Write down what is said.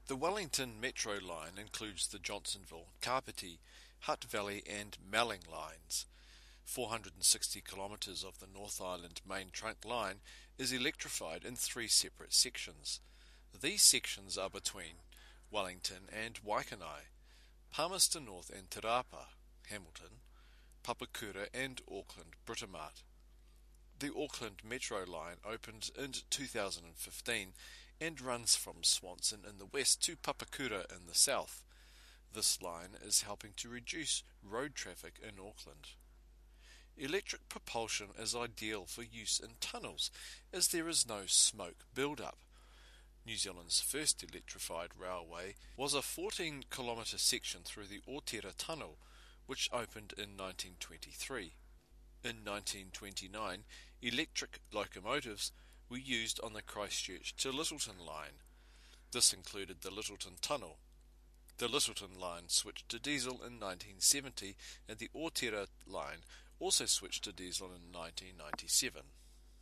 The Wellington Metro line includes the Johnsonville, Kapiti, Hutt Valley and Melling lines. 460 kilometres of the North Island main trunk line is electrified in three separate sections. These sections are between Wellington and Waikanae, Palmerston North and Te Rapa, Hamilton, Papakura and Auckland, Britomart. The Auckland Metro line opened in 2015 and runs from Swanson in the west to Papakura in the south. This line is helping to reduce road traffic in Auckland. Electric propulsion is ideal for use in tunnels as there is no smoke build-up. New Zealand's first electrified railway was a 14-kilometre section through the Otira Tunnel, which opened in 1923. In 1929, electric locomotives were used on the Christchurch to Lyttelton line. This included the Lyttelton Tunnel. The Lyttelton line switched to diesel in 1970 and the Otira line also switched to diesel in 1997.